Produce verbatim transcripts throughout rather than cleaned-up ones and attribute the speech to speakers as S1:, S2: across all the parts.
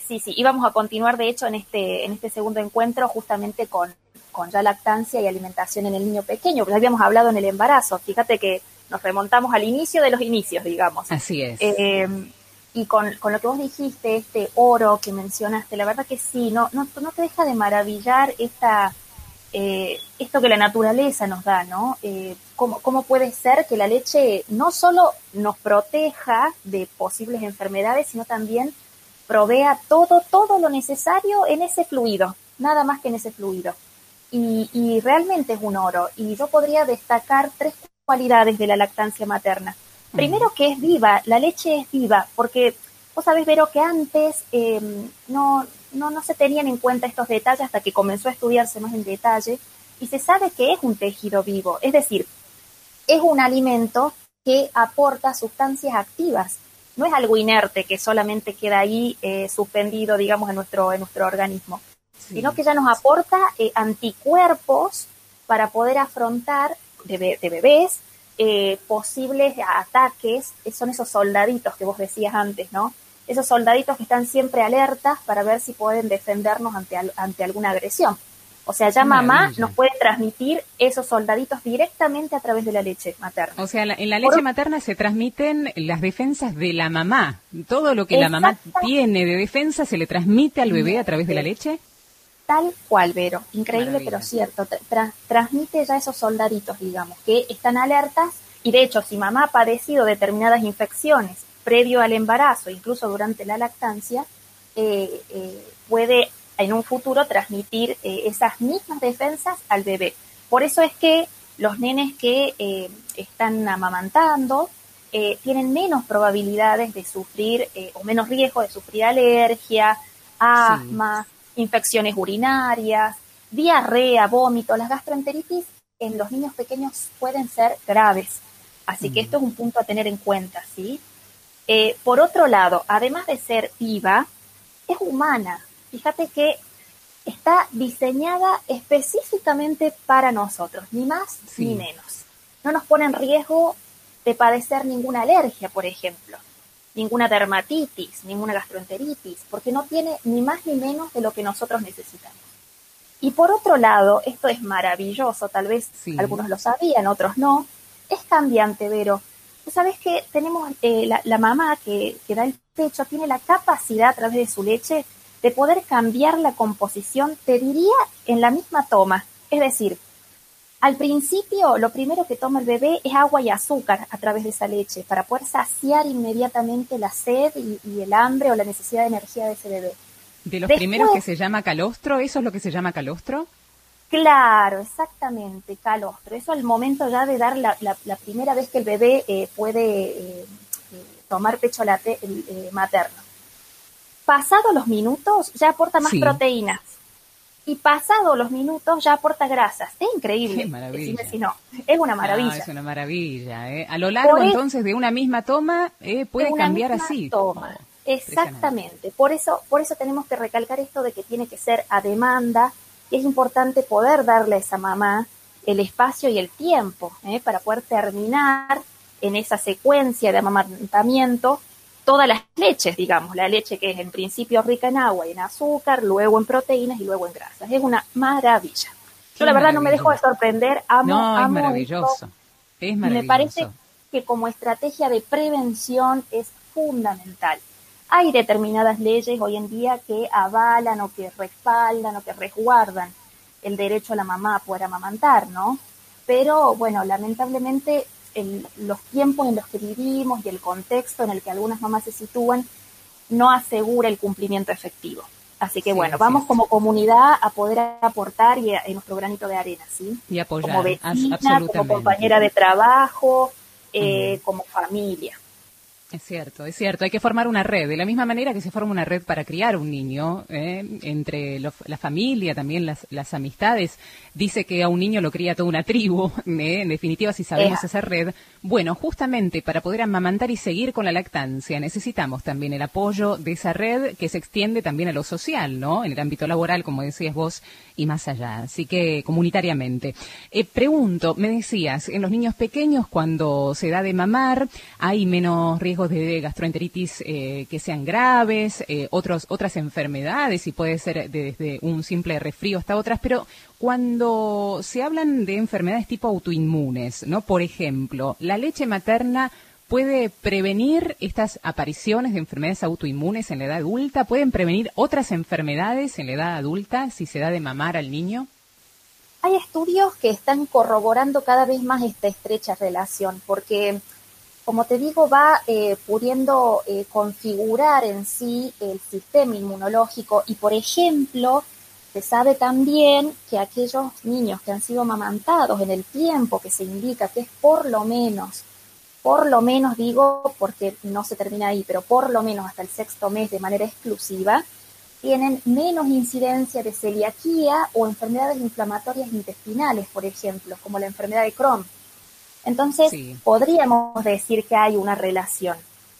S1: sí, sí, íbamos a continuar de hecho en este, en este segundo encuentro justamente con, con ya lactancia y alimentación en el niño pequeño, porque ya habíamos hablado en el embarazo, fíjate que nos remontamos al inicio de los inicios, digamos.
S2: Así es.
S1: Eh, y con, con lo que vos dijiste, este oro que mencionaste, la verdad que sí, no, no, no te deja de maravillar esta, eh, esto que la naturaleza nos da, ¿no? Eh, cómo, cómo puede ser que la leche no solo nos proteja de posibles enfermedades, sino también provea todo, todo lo necesario en ese fluido, nada más que en ese fluido. Y, y realmente es un oro. Y yo podría destacar tres cualidades de la lactancia materna. Primero, que es viva, la leche es viva, porque vos sabés, Vero, que antes eh, no, no, no se tenían en cuenta estos detalles hasta que comenzó a estudiarse más en detalle, y se sabe que es un tejido vivo, es decir, es un alimento que aporta sustancias activas, no es algo inerte que solamente queda ahí eh, suspendido, digamos, en nuestro, en nuestro organismo, sí, sino que ya nos aporta eh, anticuerpos para poder afrontar de, de bebés eh, posibles ataques. Son esos soldaditos que vos decías antes, ¿no? Esos soldaditos que están siempre alertas para ver si pueden defendernos ante, ante alguna agresión. O sea, ya mamá Maravilla. Nos puede transmitir esos soldaditos directamente a través de la leche materna.
S2: O sea, la, en la leche Por... materna se transmiten las defensas de la mamá. Todo lo que la mamá tiene de defensa se le transmite al bebé a través de la leche.
S1: Tal cual, Vero. Increíble, Maravilla. Pero cierto. Tra- transmite ya esos soldaditos, digamos, que están alertas. Y de hecho, si mamá ha padecido determinadas infecciones previo al embarazo, incluso durante la lactancia, eh, eh, puede en un futuro transmitir eh, esas mismas defensas al bebé. Por eso es que los nenes que eh, están amamantando eh, tienen menos probabilidades de sufrir eh, o menos riesgo de sufrir alergia, asma, sí. infecciones urinarias, diarrea, vómito. Las gastroenteritis en los niños pequeños pueden ser graves. Así mm. que esto es un punto a tener en cuenta, ¿sí? Eh, por otro lado, además de ser viva, es humana. Fíjate que está diseñada específicamente para nosotros, ni más sí. ni menos. No nos pone en riesgo de padecer ninguna alergia, por ejemplo, ninguna dermatitis, ninguna gastroenteritis, porque no tiene ni más ni menos de lo que nosotros necesitamos. Y por otro lado, esto es maravilloso, tal vez sí. algunos lo sabían, otros no, es cambiante, Vero. Tú sabes que tenemos eh, la, la mamá que, que da el pecho, tiene la capacidad a través de su leche de poder cambiar la composición, te diría, en la misma toma. Es decir, al principio lo primero que toma el bebé es agua y azúcar a través de esa leche para poder saciar inmediatamente la sed y, y el hambre o la necesidad de energía de ese bebé.
S2: De los Después, primeros que se llama calostro, ¿eso es lo que se llama calostro?
S1: Claro, exactamente, calostro. Eso al momento ya de dar la, la, la primera vez que el bebé eh, puede eh, eh, tomar pecho late, eh, materno. Pasado los minutos ya aporta más sí. proteínas y pasado los minutos ya aporta grasas. Es increíble.
S2: Qué maravilla.
S1: Decime si no. Es una maravilla.
S2: Ah, es una maravilla. ¿eh? A lo largo Por entonces de una misma toma eh, puede
S1: de una
S2: cambiar
S1: misma
S2: así.
S1: Toma. Oh, exactamente. Por eso, por eso tenemos que recalcar esto de que tiene que ser a demanda. Y es importante poder darle a esa mamá el espacio y el tiempo ¿eh? para poder terminar en esa secuencia de amamantamiento todas las leches, digamos, la leche que es en principio rica en agua y en azúcar, luego en proteínas y luego en grasas. Es una maravilla. Yo Qué la verdad no me dejo de sorprender, amo,
S2: no, es
S1: amo
S2: maravilloso.
S1: Esto,
S2: es maravilloso.
S1: Y me parece que como estrategia de prevención es fundamental. Hay determinadas leyes hoy en día que avalan o que respaldan o que resguardan el derecho a la mamá a poder amamantar, ¿no? Pero, bueno, lamentablemente el, los tiempos en los que vivimos y el contexto en el que algunas mamás se sitúan no asegura el cumplimiento efectivo. Así que, sí, bueno, vamos como comunidad a poder aportar y a, en nuestro granito de arena, ¿sí?
S2: Y apoyar,
S1: como vecina, como compañera de trabajo, eh, uh-huh. como familia.
S2: Es cierto, es cierto. Hay que formar una red, de la misma manera que se forma una red para criar un niño, ¿eh? entre lo, la familia, también las, las amistades. Dice que a un niño lo cría toda una tribu, ¿eh? En definitiva, si sabemos eh. hacer red. Bueno, justamente para poder amamantar y seguir con la lactancia, necesitamos también el apoyo de esa red que se extiende también a lo social, ¿no? En el ámbito laboral, como decías vos, y más allá. Así que comunitariamente. Eh, pregunto, me decías, en los niños pequeños, cuando se da de mamar, hay menos riesgo riesgos de gastroenteritis eh, que sean graves, eh, otros, otras enfermedades, y puede ser desde un simple resfrío hasta otras, pero cuando se hablan de enfermedades tipo autoinmunes, ¿no? Por ejemplo, ¿la leche materna puede prevenir estas apariciones de enfermedades autoinmunes en la edad adulta? ¿Pueden prevenir otras enfermedades en la edad adulta si se da de mamar al niño?
S1: Hay estudios que están corroborando cada vez más esta estrecha relación, porque, como te digo, va eh, pudiendo eh, configurar en sí el sistema inmunológico y, por ejemplo, se sabe también que aquellos niños que han sido amamantados en el tiempo que se indica, que es por lo menos, por lo menos digo, porque no se termina ahí, pero por lo menos hasta el sexto mes de manera exclusiva, tienen menos incidencia de celiaquía o enfermedades inflamatorias intestinales, por ejemplo, como la enfermedad de Crohn. Entonces, sí, podríamos decir que hay una relación.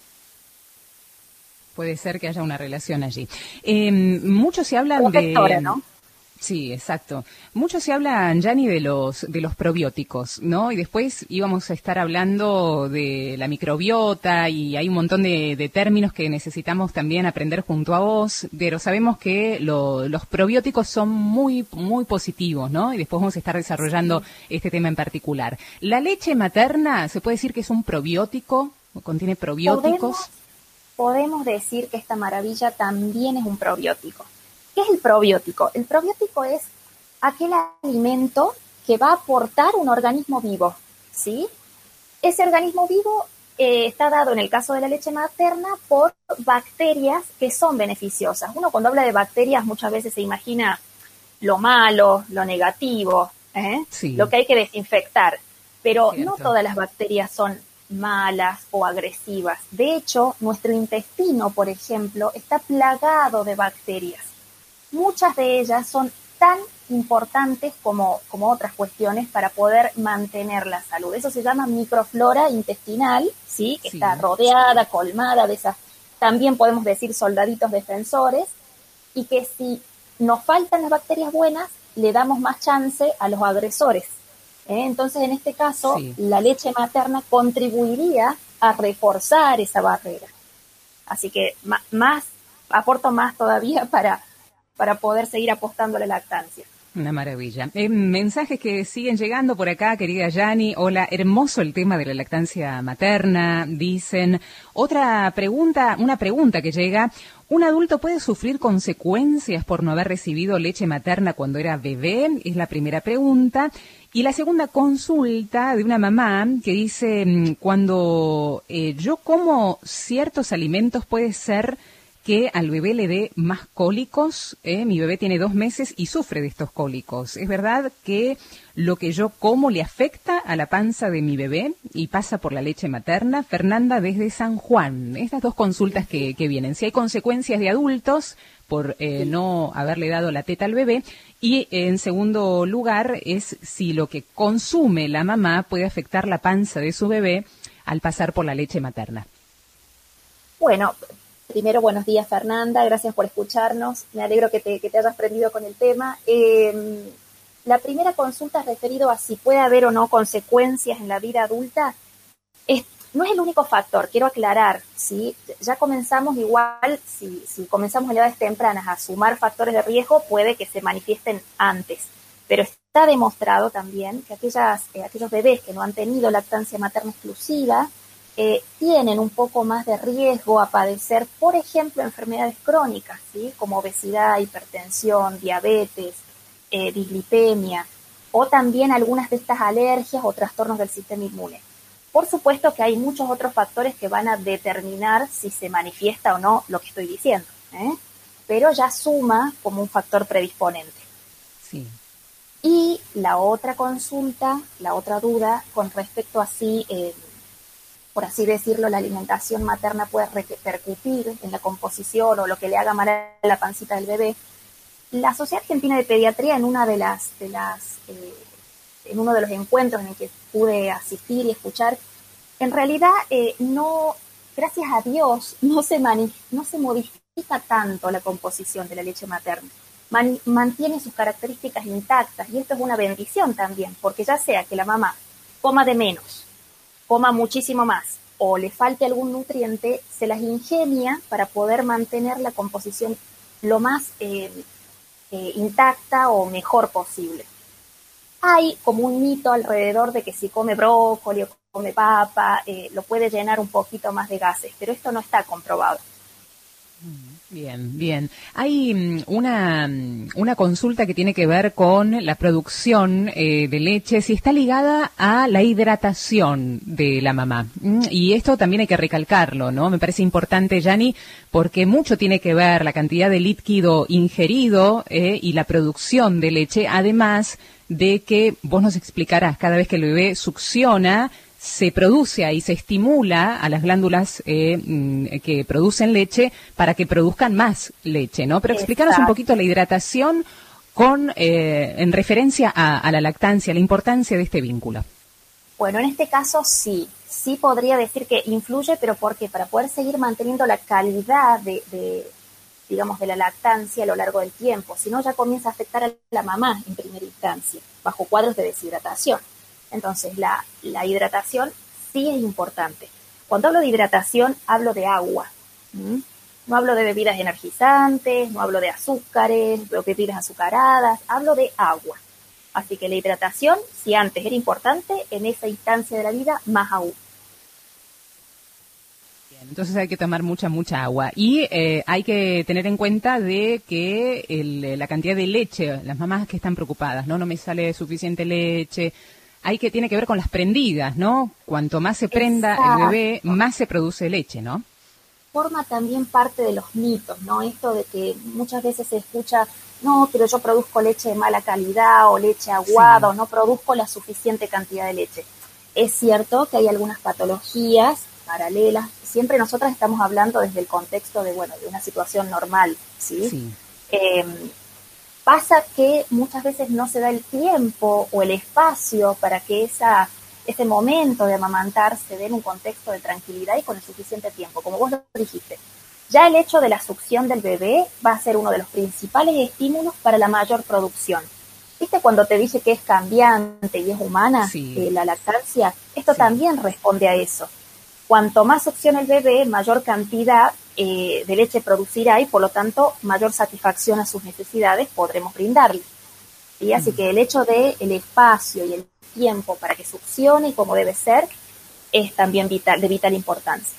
S2: Puede ser que haya una relación allí. Eh, mucho se hablan
S1: Protectora,
S2: de...
S1: ¿no?
S2: Sí, exacto. Mucho se habla, Yanni, de los de los probióticos, ¿no? Y después íbamos a estar hablando de la microbiota y hay un montón de, de términos que necesitamos también aprender junto a vos, pero sabemos que lo, los probióticos son muy muy positivos, ¿no? Y después vamos a estar desarrollando sí. este tema en particular. ¿La leche materna se puede decir que es un probiótico? ¿Contiene probióticos?
S1: Podemos, podemos decir que esta maravilla también es un probiótico. ¿Qué es el probiótico? El probiótico es aquel alimento que va a aportar un organismo vivo, ¿sí? Ese organismo vivo eh, está dado en el caso de la leche materna por bacterias que son beneficiosas. Uno cuando habla de bacterias muchas veces se imagina lo malo, lo negativo, ¿eh? Sí. Lo que hay que desinfectar, pero Cierto. no todas las bacterias son malas o agresivas. De hecho, nuestro intestino, por ejemplo, está plagado de bacterias. Muchas de ellas son tan importantes como, como otras cuestiones para poder mantener la salud. Eso se llama microflora intestinal, ¿sí? Que sí, está rodeada, colmada de esas, también podemos decir soldaditos defensores, y que si nos faltan las bacterias buenas, le damos más chance a los agresores. ¿eh? Entonces, en este caso, sí. la leche materna contribuiría a reforzar esa barrera. Así que más, aporto más todavía para... para poder seguir apostando a la lactancia.
S2: Una maravilla. Eh, mensajes que siguen llegando por acá, querida Yani. Hola, hermoso el tema de la lactancia materna, dicen. Otra pregunta, una pregunta que llega. ¿Un adulto puede sufrir consecuencias por no haber recibido leche materna cuando era bebé? Es la primera pregunta. Y la segunda consulta de una mamá que dice, cuando eh, yo como ciertos alimentos puede ser que al bebé le dé más cólicos, ¿eh? Mi bebé tiene dos meses y sufre de estos cólicos. ¿Es verdad que lo que yo como le afecta a la panza de mi bebé y pasa por la leche materna? Fernanda desde San Juan. Estas dos consultas que, que vienen. Si hay consecuencias de adultos por eh, no haberle dado la teta al bebé. Y en segundo lugar es si lo que consume la mamá puede afectar la panza de su bebé al pasar por la leche materna.
S1: Bueno, primero, buenos días, Fernanda, gracias por escucharnos, me alegro que te, que te hayas prendido con el tema. Eh, la primera consulta referido a si puede haber o no consecuencias en la vida adulta, es, no es el único factor, quiero aclarar, ¿sí? Ya comenzamos igual, si, si comenzamos en edades tempranas a sumar factores de riesgo, puede que se manifiesten antes, pero está demostrado también que aquellas, eh, aquellos bebés que no han tenido lactancia materna exclusiva, Eh, tienen un poco más de riesgo a padecer, por ejemplo, enfermedades crónicas, ¿sí? Como obesidad, hipertensión, diabetes, eh, dislipemia, o también algunas de estas alergias o trastornos del sistema inmune. Por supuesto que hay muchos otros factores que van a determinar si se manifiesta o no lo que estoy diciendo, ¿eh? Pero ya suma como un factor predisponente.
S2: Sí.
S1: Y la otra consulta, la otra duda con respecto a si... Eh, por así decirlo, la alimentación materna puede repercutir en la composición o lo que le haga mal a la pancita del bebé. La Sociedad Argentina de Pediatría, en una de las, de las eh, en uno de los encuentros en el que pude asistir y escuchar, en realidad eh, no, gracias a Dios, no se, mani, no se modifica tanto la composición de la leche materna. Man, mantiene sus características intactas, y esto es una bendición también, porque ya sea que la mamá coma de menos, coma muchísimo más o le falte algún nutriente, se las ingenia para poder mantener la composición lo más eh, eh, intacta o mejor posible. Hay como un mito alrededor de que si come brócoli o come papa, eh, lo puede llenar un poquito más de gases, pero esto no está comprobado.
S2: Bien, bien. Hay una, una consulta que tiene que ver con la producción eh, de leche, si está ligada a la hidratación de la mamá. Y esto también hay que recalcarlo, ¿no? Me parece importante, Yani, porque mucho tiene que ver la cantidad de líquido ingerido eh, y la producción de leche, además de que vos nos explicarás, cada vez que el bebé succiona, se produce ahí, se estimula a las glándulas eh, que producen leche para que produzcan más leche, ¿no? Pero explícanos un poquito la hidratación con eh, en referencia a, a la lactancia, la importancia de este vínculo.
S1: Bueno, en este caso sí, sí podría decir que influye, pero porque para poder seguir manteniendo la calidad de, de, digamos, de la lactancia a lo largo del tiempo, si no ya comienza a afectar a la mamá en primera instancia, bajo cuadros de deshidratación. Entonces, la, la hidratación sí es importante. Cuando hablo de hidratación, hablo de agua. ¿Mm? No hablo de bebidas energizantes, no hablo de azúcares, de bebidas azucaradas, hablo de agua. Así que la hidratación, si antes era importante, en esa instancia de la vida, más aún.
S2: Entonces hay que tomar mucha, mucha agua. Y eh, hay que tener en cuenta de que el, la cantidad de leche, las mamás que están preocupadas, ¿no? No me sale suficiente leche. Hay que, tiene que ver con las prendidas, ¿no? Cuanto más se prenda Exacto. el bebé, más se produce leche, ¿no?
S1: Forma también parte de los mitos, ¿no? Esto de que muchas veces se escucha, no, pero yo produzco leche de mala calidad o leche aguada, sí. o no produzco la suficiente cantidad de leche. Es cierto que hay algunas patologías paralelas. Siempre nosotras estamos hablando desde el contexto de, bueno, de una situación normal, ¿sí? sí. Eh, Pasa que muchas veces no se da el tiempo o el espacio para que esa, ese momento de amamantar se dé en un contexto de tranquilidad y con el suficiente tiempo, como vos lo dijiste. Ya el hecho de la succión del bebé va a ser uno de los principales estímulos para la mayor producción. ¿Viste cuando te dije que es cambiante y es humana sí. eh, la lactancia? Esto sí. también responde a eso. Cuanto más succiona el bebé, mayor cantidad eh, de leche producirá y por lo tanto mayor satisfacción a sus necesidades podremos brindarle. ¿Sí? Así mm. que el hecho de el espacio y el tiempo para que succione como debe ser es también vital, de vital importancia.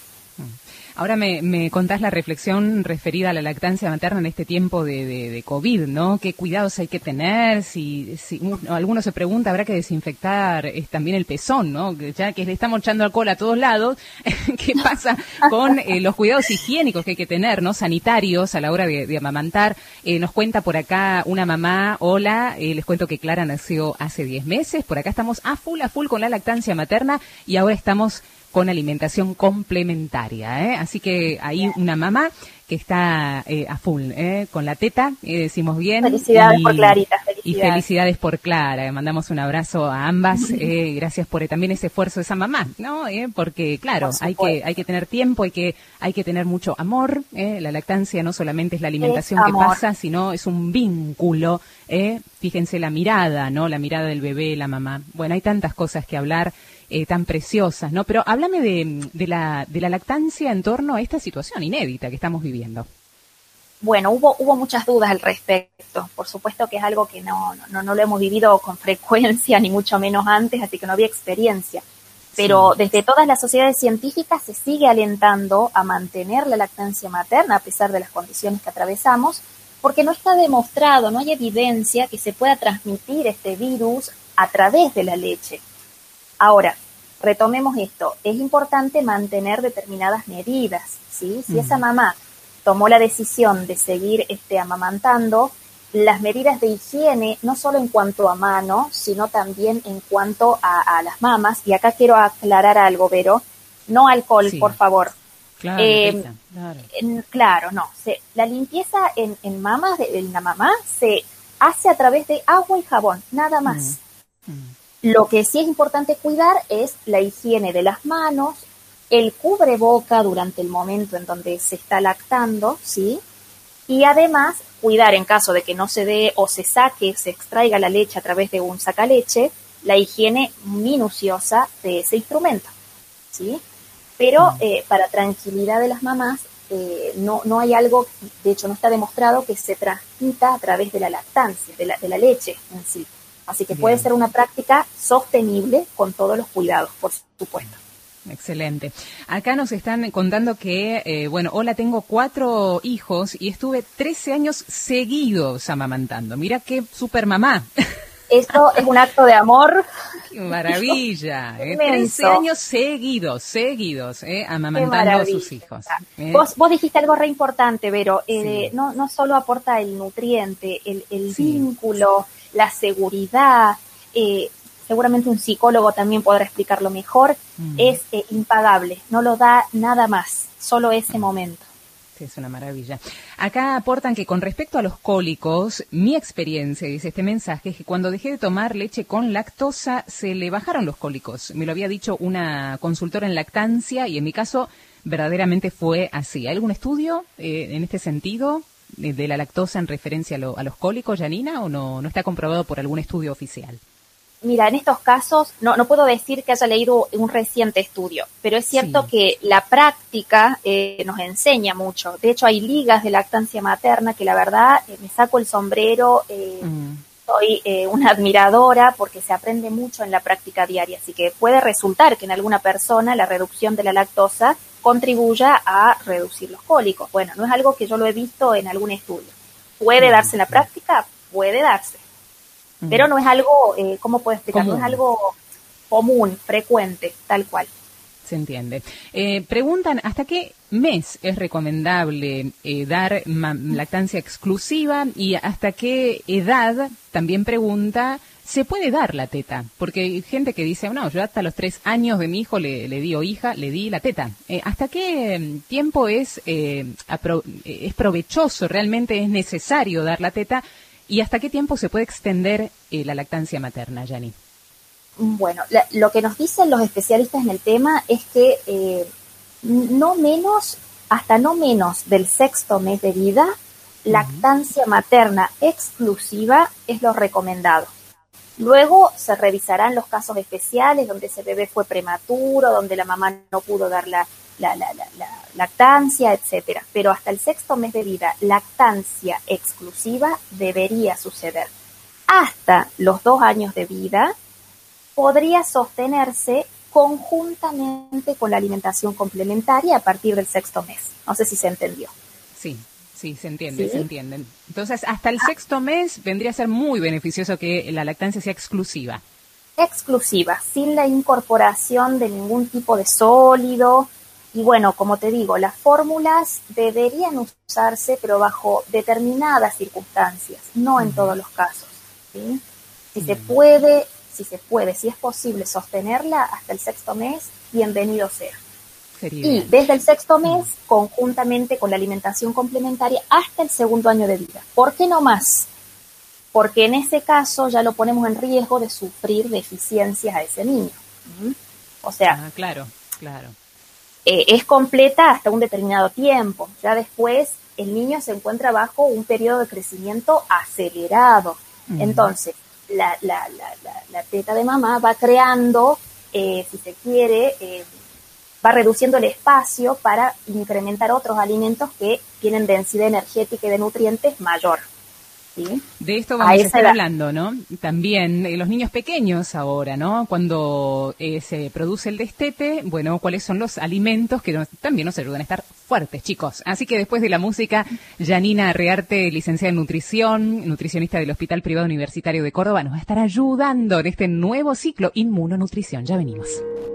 S2: Ahora me, me contás la reflexión referida a la lactancia materna en este tiempo de, de, de COVID, ¿no? ¿Qué cuidados hay que tener? Si, si uno, alguno se pregunta, ¿habrá que desinfectar es, también el pezón, ¿no? Ya que le estamos echando alcohol a todos lados, ¿qué pasa con eh, los cuidados higiénicos que hay que tener, ¿no? Sanitarios a la hora de, de amamantar. Eh, nos cuenta por acá una mamá, hola, eh, les cuento que Clara nació hace diez meses, por acá estamos a full, a full con la lactancia materna y ahora estamos con alimentación complementaria, ¿eh? Así que ahí una mamá que está eh, a full, ¿eh? Con la teta, eh, decimos bien.
S1: Felicidades
S2: y,
S1: por Clarita, felicidades.
S2: Y felicidades por Clara, mandamos un abrazo a ambas, eh, gracias por eh, también ese esfuerzo de esa mamá, ¿no? Eh, porque claro, hay que hay que tener tiempo, hay que hay que tener mucho amor, ¿eh? La lactancia no solamente es la alimentación es que amor. pasa, sino es un vínculo, ¿eh? Fíjense la mirada, ¿no? La mirada del bebé, la mamá. Bueno, hay tantas cosas que hablar. Eh, tan preciosas, ¿no? Pero háblame de, de, la, de la lactancia en torno a esta situación inédita que estamos viviendo.
S1: Bueno, hubo hubo muchas dudas al respecto. Por supuesto que es algo que no, no, no lo hemos vivido con frecuencia, ni mucho menos antes, así que no había experiencia. Pero sí. Desde todas las sociedades científicas se sigue alentando a mantener la lactancia materna a pesar de las condiciones que atravesamos, porque no está demostrado, no hay evidencia que se pueda transmitir este virus a través de la leche. Ahora, retomemos esto. Es importante mantener determinadas medidas, ¿sí? Si mm. esa mamá tomó la decisión de seguir este, amamantando, las medidas de higiene, no solo en cuanto a mano, sino también en cuanto a, a las mamas, y acá quiero aclarar algo, Vero, no alcohol, sí. por favor.
S2: Claro,
S1: eh,
S2: claro.
S1: En, claro, no. Se, la limpieza en, en mamas, de, en la mamá, se hace a través de agua y jabón, nada más. Mm. Mm. Lo que sí es importante cuidar es la higiene de las manos, el cubreboca durante el momento en donde se está lactando, ¿sí? Y además cuidar en caso de que no se dé o se saque, se extraiga la leche a través de un sacaleche, la higiene minuciosa de ese instrumento, ¿sí? Pero eh, para tranquilidad de las mamás, eh, no, no hay algo, de hecho no está demostrado que se transmita a través de la lactancia, de la, de la leche en sí. Así que Bien. Puede ser una práctica sostenible con todos los cuidados, por supuesto.
S2: Excelente. Acá nos están contando que, eh, bueno, hola, tengo cuatro hijos y estuve trece años seguidos amamantando. Mira qué super mamá.
S1: Eso es un acto de amor.
S2: ¡Qué maravilla! Eh, trece años seguidos, seguidos, eh, amamantando a sus hijos. Eh.
S1: Vos, vos dijiste algo re importante, Vero. Eh, sí. no, no solo aporta el nutriente, el, el sí. vínculo, la seguridad, eh, seguramente un psicólogo también podrá explicarlo mejor, mm. es eh, impagable, no lo da nada más, solo ese momento.
S2: Sí, es una maravilla. Acá aportan que con respecto a los cólicos, mi experiencia, dice este mensaje, es que cuando dejé de tomar leche con lactosa, se le bajaron los cólicos. Me lo había dicho una consultora en lactancia y en mi caso verdaderamente fue así. ¿Hay algún estudio eh, en este sentido de, de la lactosa en referencia a, lo, a los cólicos, Janina, o no, no está comprobado por algún estudio oficial?
S1: Mira, en estos casos no, no puedo decir que haya leído un reciente estudio, pero es cierto sí. que la práctica eh, nos enseña mucho. De hecho, hay ligas de lactancia materna que la verdad eh, me saco el sombrero, eh, mm. soy eh, una admiradora porque se aprende mucho en la práctica diaria. Así que puede resultar que en alguna persona la reducción de la lactosa contribuya a reducir los cólicos. Bueno, no es algo que yo lo he visto en algún estudio. ¿Puede mm. darse en la práctica? Puede darse. Pero no es algo, eh, ¿cómo puedo explicar? Común. No es algo común, frecuente, tal cual.
S2: Se entiende. Eh, preguntan, ¿hasta qué mes es recomendable eh, dar ma- lactancia exclusiva? Y ¿hasta qué edad, también pregunta, se puede dar la teta? Porque hay gente que dice, no, yo hasta los tres años de mi hijo le, le di o hija, le di la teta. Eh, ¿Hasta qué tiempo es, eh, apro- es provechoso, realmente es necesario dar la teta? ¿Y hasta qué tiempo se puede extender eh, la lactancia materna, Yani?
S1: Bueno, la, lo que nos dicen los especialistas en el tema es que eh, no menos, hasta no menos del sexto mes de vida, uh-huh. lactancia materna exclusiva es lo recomendado. Luego se revisarán los casos especiales donde ese bebé fue prematuro, donde la mamá no pudo dar la, la, la, la, la lactancia, etcétera. Pero hasta el sexto mes de vida, lactancia exclusiva debería suceder. Hasta los dos años de vida podría sostenerse conjuntamente con la alimentación complementaria a partir del sexto mes. No sé si se entendió.
S2: Sí. Sí, se entiende, ¿Sí? se entienden. Entonces, hasta el sexto mes vendría a ser muy beneficioso que la lactancia sea exclusiva.
S1: Exclusiva, sin la incorporación de ningún tipo de sólido. Y bueno, como te digo, las fórmulas deberían usarse, pero bajo determinadas circunstancias, no en uh-huh. todos los casos. ¿Sí? Si uh-huh. se puede, si se puede, si es posible sostenerla hasta el sexto mes, bienvenido sea. Y desde el sexto mes, conjuntamente con la alimentación complementaria, hasta el segundo año de vida. ¿Por qué no más? Porque en ese caso ya lo ponemos en riesgo de sufrir deficiencias a ese niño. ¿Mm? O sea,
S2: ah, claro, claro.
S1: Eh, es completa hasta un determinado tiempo. Ya después el niño se encuentra bajo un periodo de crecimiento acelerado. Uh-huh. Entonces, la, la, la, la, la teta de mamá va creando, eh, si se quiere, eh, va reduciendo el espacio para incrementar otros alimentos que tienen densidad energética y de nutrientes mayor. ¿Sí?
S2: De esto vamos a, a estar edad. hablando, ¿no? También eh, los niños pequeños ahora, ¿no? Cuando eh, se produce el destete, bueno, ¿cuáles son los alimentos que nos, también nos ayudan a estar fuertes, chicos? Así que después de la música, Janina Arrearte, licenciada en nutrición, nutricionista del Hospital Privado Universitario de Córdoba, nos va a estar ayudando en este nuevo ciclo Inmunonutrición. Ya venimos.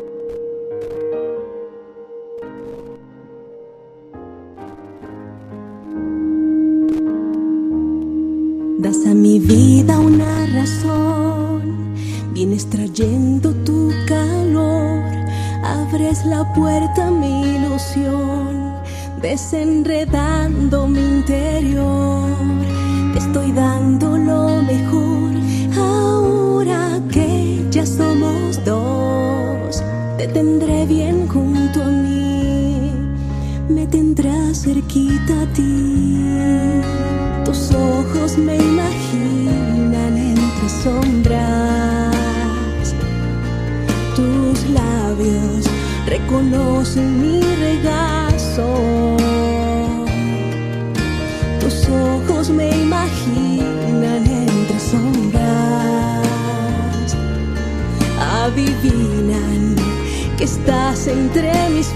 S3: Das a mi vida una razón, vienes trayendo tu calor, abres la puerta a mi ilusión, desenredando mi interior. Te estoy dando lo mejor, ahora que ya somos dos, te tendré bien junto a mí, me tendrás cerquita a ti. Tus ojos me imaginan entre sombras, tus labios reconocen mi regazo. Tus ojos me imaginan entre sombras, adivinan que estás entre mis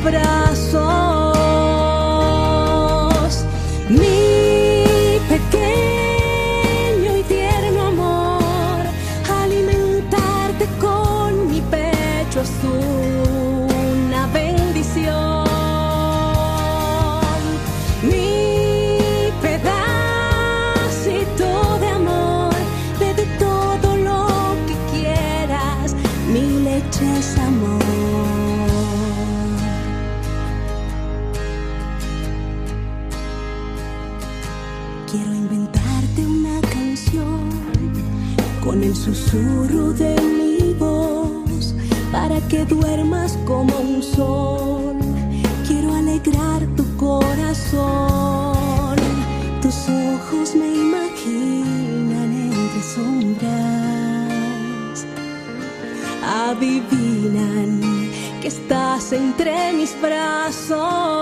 S3: brazos. Mi pequeño y tierno amor, alimentarte con mi pecho es una bendición. Mi pedacito de amor, bebe todo lo que quieras, mi leche es amor. Quiero inventarte una canción con el susurro de mi voz para que duermas como un sol. Quiero alegrar tu corazón. Tus ojos me imaginan entre sombras, adivinan que estás entre mis brazos.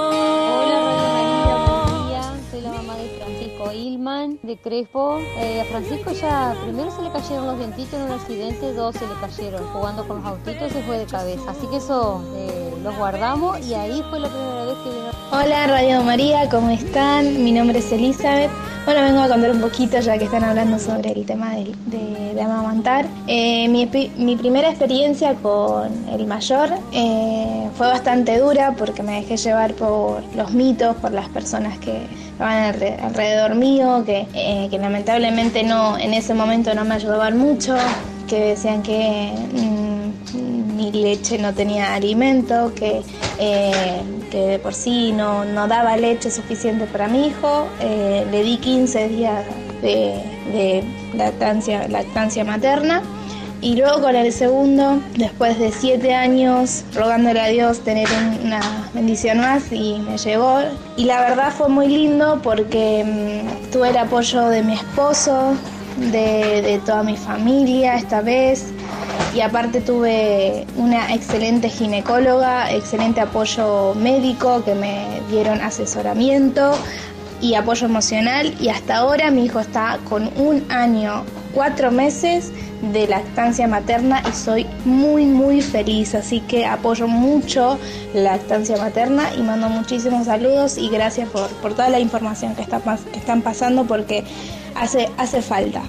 S4: Hola, soy la mamá de Francisco Ilman, de Crespo. Eh, a Francisco ya primero se le cayeron los dientitos en un accidente, dos se le cayeron jugando con los autitos, se fue de cabeza. Así que eso eh, los guardamos y ahí fue la primera vez que vino.
S5: Hola Radio María, ¿cómo están? Mi nombre es Elizabeth. Bueno, vengo a contar un poquito ya que están hablando sobre el tema de, de, de amamantar. Eh, mi, mi primera experiencia con el mayor eh, fue bastante dura porque me dejé llevar por los mitos, por las personas que estaban alrededor mío, que, eh, que lamentablemente no, en ese momento no me ayudaban mucho, que decían que mmm, mi leche no tenía alimento, que, eh, que de por sí no, no daba leche suficiente para mi hijo. Eh, le di quince días de, de lactancia, lactancia materna. Y luego con el segundo, después de siete años, rogándole a Dios tener una bendición más, y me llegó. Y la verdad fue muy lindo porque mmm, tuve el apoyo de mi esposo, de, de toda mi familia esta vez. Y aparte tuve una excelente ginecóloga, excelente apoyo médico que me dieron asesoramiento y apoyo emocional. Y hasta ahora mi hijo está con un año, cuatro meses de lactancia materna y soy muy muy feliz, así que apoyo mucho la lactancia materna y mando muchísimos saludos y gracias por, por toda la información que, está, que están pasando porque hace, hace falta.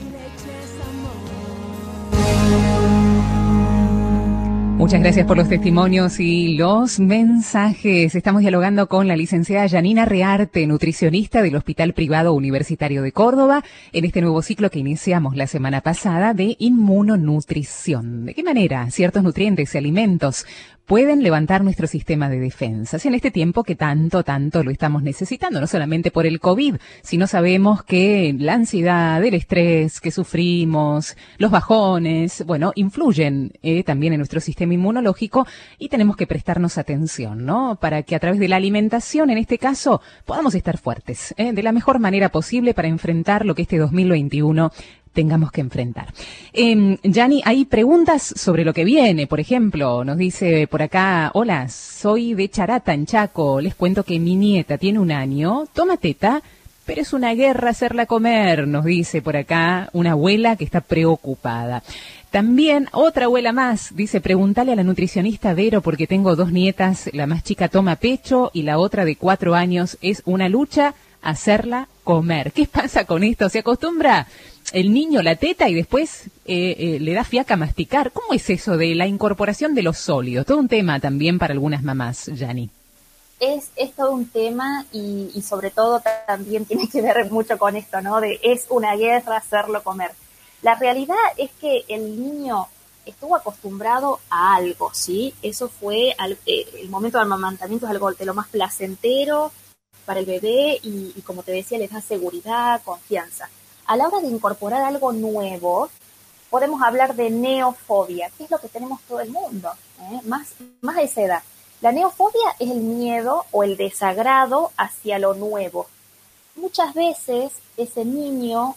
S2: Muchas gracias por los testimonios y los mensajes. Estamos dialogando con la licenciada Yanina Rearte, nutricionista del Hospital Privado Universitario de Córdoba, en este nuevo ciclo que iniciamos la semana pasada de inmunonutrición. ¿De qué manera ciertos nutrientes y alimentos pueden levantar nuestro sistema de defensas en este tiempo que tanto, tanto lo estamos necesitando, no solamente por el COVID, sino sabemos que la ansiedad, el estrés que sufrimos, los bajones, bueno, influyen eh, también en nuestro sistema inmunológico y tenemos que prestarnos atención, ¿no? Para que a través de la alimentación, en este caso, podamos estar fuertes, ¿eh? de la mejor manera posible para enfrentar lo que este dos mil veintiuno tengamos que enfrentar. Eh, Yani, hay preguntas sobre lo que viene. Por ejemplo, nos dice por acá, hola, soy de Charata, en Chaco. Les cuento que mi nieta tiene un año, toma teta, pero es una guerra hacerla comer, nos dice por acá una abuela que está preocupada. También otra abuela más dice, preguntale a la nutricionista Vero porque tengo dos nietas, la más chica toma pecho y la otra de cuatro años, es una lucha hacerla comer. ¿Qué pasa con esto? ¿Se acostumbra el niño la teta y después eh, eh, le da fiaca masticar? ¿Cómo es eso de la incorporación de los sólidos? Todo un tema también para algunas mamás, Yani.
S1: Es, es todo un tema y, y sobre todo también tiene que ver mucho con esto, ¿no? De es una guerra hacerlo comer. La realidad es que el niño estuvo acostumbrado a algo, ¿sí? Eso fue, al, eh, el momento del amamantamiento es algo de lo más placentero para el bebé y, y como te decía, les da seguridad, confianza. A la hora de incorporar algo nuevo, podemos hablar de neofobia, que es lo que tenemos todo el mundo, ¿eh? más, más a esa edad. La neofobia es el miedo o el desagrado hacia lo nuevo. Muchas veces ese niño,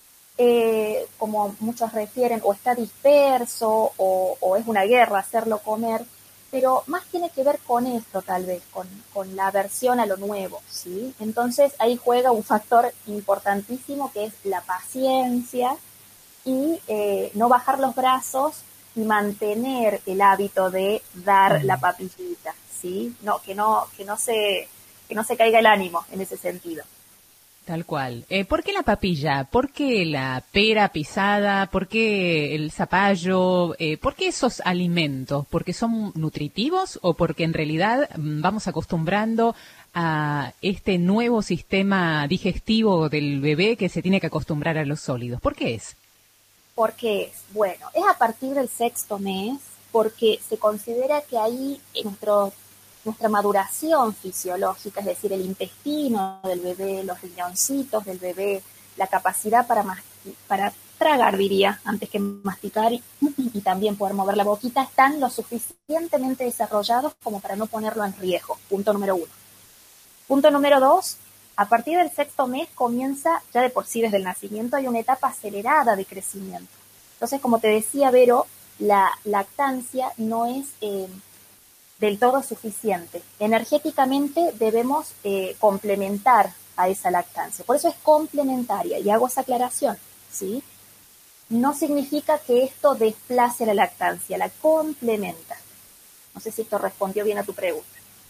S1: eh, como muchos refieren, o está disperso o, o es una guerra hacerlo comer, pero más tiene que ver con esto tal vez, con, con la aversión a lo nuevo, ¿sí? Entonces ahí juega un factor importantísimo que es la paciencia y eh, no bajar los brazos y mantener el hábito de dar la papillita, ¿sí? No, que no, que no se, que no se caiga el ánimo en ese sentido.
S2: Tal cual. Eh, ¿Por qué la papilla? ¿Por qué la pera pisada? ¿Por qué el zapallo? Eh, ¿Por qué esos alimentos? ¿Porque son nutritivos o porque en realidad mm, vamos acostumbrando a este nuevo sistema digestivo del bebé que se tiene que acostumbrar a los sólidos? ¿Por qué es?
S1: Porque es, bueno, es a partir del sexto mes, porque se considera que ahí en nuestro nuestra maduración fisiológica, es decir, el intestino del bebé, los riñoncitos del bebé, la capacidad para, masti- para tragar, diría, antes que masticar, y, y también poder mover la boquita, están lo suficientemente desarrollados como para no ponerlo en riesgo. Punto número uno. Punto número dos, a partir del sexto mes comienza, ya de por sí desde el nacimiento, hay una etapa acelerada de crecimiento. Entonces, como te decía, Vero, la lactancia no es... Eh, del todo suficiente. Energéticamente debemos eh, complementar a esa lactancia. Por eso es complementaria, y hago esa aclaración, ¿sí? No significa que esto desplace la lactancia, la complementa. No sé si esto respondió bien a tu pregunta.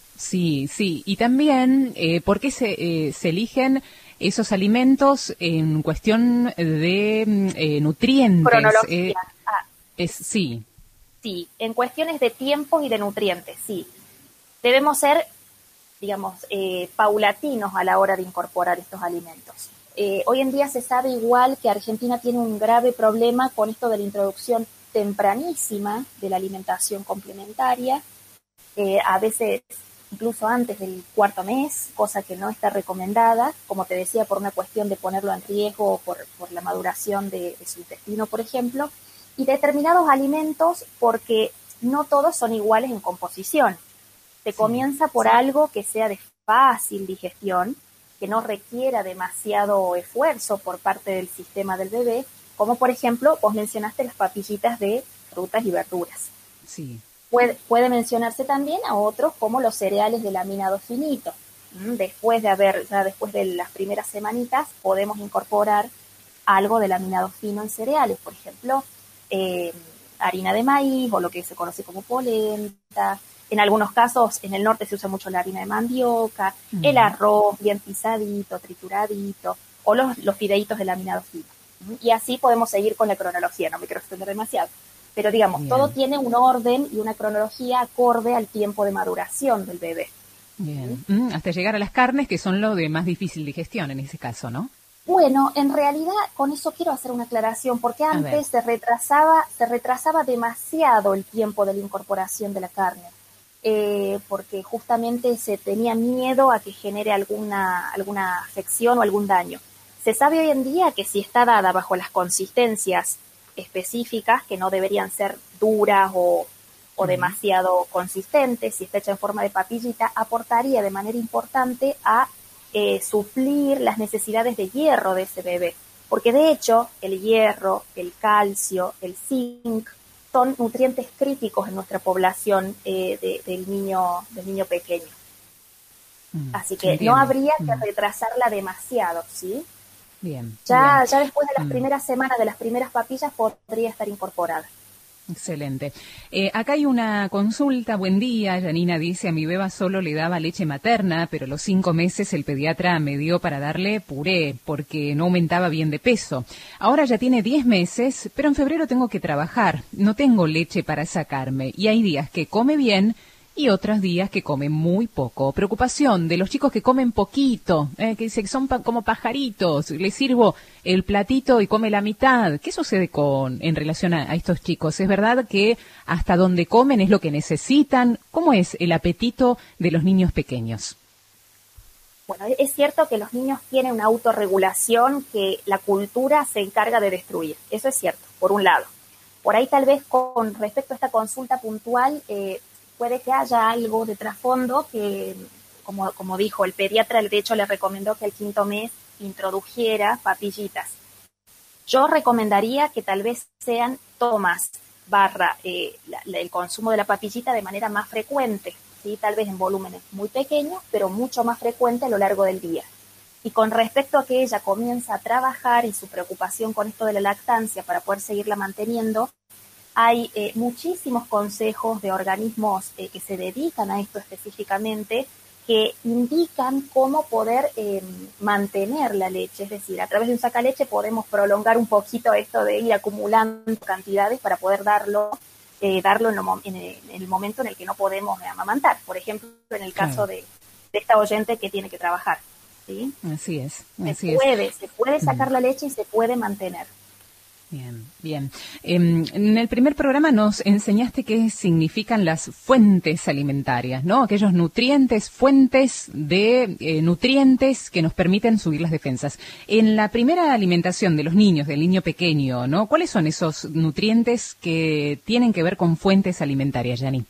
S2: Sí, sí. Y también, eh, ¿por qué se, eh, se eligen esos alimentos en cuestión de eh, nutrientes?
S1: Cronología.
S2: Eh,
S1: Ah,
S2: es, sí.
S1: sí, en cuestiones de tiempos y de nutrientes, sí. Debemos ser, digamos, eh, paulatinos a la hora de incorporar estos alimentos. Eh, hoy en día se sabe igual que Argentina tiene un grave problema con esto de la introducción tempranísima de la alimentación complementaria, eh, a veces incluso antes del cuarto mes, cosa que no está recomendada, como te decía, por una cuestión de ponerlo en riesgo por, por la maduración de, de su intestino, por ejemplo, y determinados alimentos porque no todos son iguales en composición. Se sí, comienza por sí. algo que sea de fácil digestión, que no requiera demasiado esfuerzo por parte del sistema del bebé, como por ejemplo, vos mencionaste las papillitas de frutas y verduras.
S2: Sí.
S1: Puede, puede mencionarse también a otros como los cereales de laminado finito. Después de haber, ya después de las primeras semanitas, podemos incorporar algo de laminado fino en cereales, por ejemplo, eh, harina de maíz o lo que se conoce como polenta. En algunos casos, en el norte se usa mucho la harina de mandioca, mm. el arroz bien pisadito, trituradito, o los, los fideitos de laminado fino. Y así podemos seguir con la cronología, no me quiero extender demasiado. Pero digamos, bien. Todo tiene un orden y una cronología acorde al tiempo de maduración del bebé.
S2: Bien, ¿Mm? Mm, hasta llegar a las carnes, que son lo de más difícil digestión en ese caso, ¿no?
S1: Bueno, en realidad con eso quiero hacer una aclaración, porque antes se retrasaba, se retrasaba demasiado el tiempo de la incorporación de la carne, eh, porque justamente se tenía miedo a que genere alguna, alguna afección o algún daño. Se sabe hoy en día que si está dada bajo las consistencias específicas, que no deberían ser duras o, o demasiado consistentes, si está hecha en forma de papillita, aportaría de manera importante a Eh, suplir las necesidades de hierro de ese bebé, porque de hecho el hierro, el calcio, el zinc son nutrientes críticos en nuestra población eh, de, del niño del niño pequeño. Mm, Así que entiendo. No habría que mm. retrasarla demasiado, ¿sí?
S2: Bien.
S1: Ya,
S2: bien.
S1: ya después de las
S2: mm.
S1: primeras semanas, de las primeras papillas, podría estar incorporada.
S2: Excelente. Eh, acá hay una consulta. Buen día, Janina dice, a mi beba solo le daba leche materna, pero a los cinco meses el pediatra me dio para darle puré porque no aumentaba bien de peso. Ahora ya tiene diez meses, pero en febrero tengo que trabajar. No tengo leche para sacarme y hay días que come bien y otros días que comen muy poco. Preocupación de los chicos que comen poquito, eh, que dicen que son pa- como pajaritos. Les sirvo el platito y come la mitad. ¿Qué sucede con en relación a, a estos chicos? ¿Es verdad que hasta donde comen es lo que necesitan? ¿Cómo es el apetito de los niños pequeños?
S1: Bueno, es cierto que los niños tienen una autorregulación que la cultura se encarga de destruir. Eso es cierto, por un lado. Por ahí tal vez con respecto a esta consulta puntual, eh, puede que haya algo de trasfondo que, como, como dijo el pediatra, de hecho le recomendó que al quinto mes introdujera papillitas. Yo recomendaría que tal vez sean tomas barra eh, la, la, el consumo de la papillita de manera más frecuente, ¿sí? Tal vez en volúmenes muy pequeños, pero mucho más frecuente a lo largo del día. Y con respecto a que ella comienza a trabajar y su preocupación con esto de la lactancia para poder seguirla manteniendo, hay eh, muchísimos consejos de organismos eh, que se dedican a esto específicamente, que indican cómo poder eh, mantener la leche, es decir, a través de un sacaleche podemos prolongar un poquito esto de ir acumulando cantidades para poder darlo, eh, darlo en, lo, en, el, en el momento en el que no podemos amamantar, por ejemplo, en el caso claro. de, de esta oyente que tiene que trabajar, ¿sí?
S2: Así es, así
S1: se
S2: es.
S1: puede, se puede sacar mm. la leche y se puede mantener.
S2: Bien, bien. Eh, en el primer programa nos enseñaste qué significan las fuentes alimentarias, ¿no? Aquellos nutrientes, fuentes de eh, nutrientes que nos permiten subir las defensas. En la primera alimentación de los niños, del niño pequeño, ¿no? ¿Cuáles son esos nutrientes que tienen que ver con fuentes alimentarias, Yani?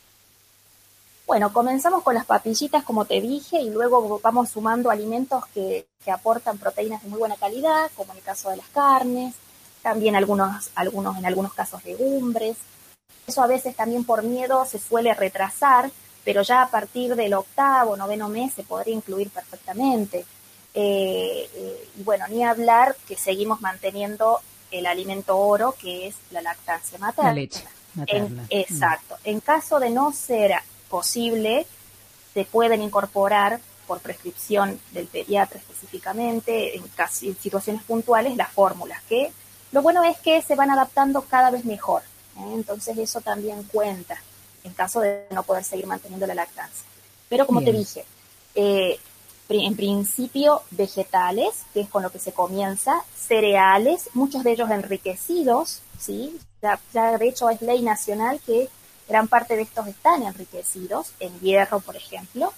S1: Bueno, comenzamos con las papillitas, como te dije, y luego vamos sumando alimentos que, que aportan proteínas de muy buena calidad, como en el caso de las carnes, también algunos, algunos, en algunos casos legumbres. Eso a veces también por miedo se suele retrasar, pero ya a partir del octavo, noveno mes se podría incluir perfectamente. Eh, eh, y bueno, ni hablar que seguimos manteniendo el alimento oro, que es la lactancia materna.
S2: La leche materna.
S1: En, exacto. Mm. En caso de no ser posible, se pueden incorporar por prescripción del pediatra específicamente, en, casi, en situaciones puntuales, las fórmulas, que lo bueno es que se van adaptando cada vez mejor, ¿eh? Entonces eso también cuenta en caso de no poder seguir manteniendo la lactancia. Pero como Bien. te dije, eh, en principio vegetales, que es con lo que se comienza, cereales, muchos de ellos enriquecidos, ¿sí? Ya, ya de hecho es ley nacional que gran parte de estos están enriquecidos en hierro, por ejemplo,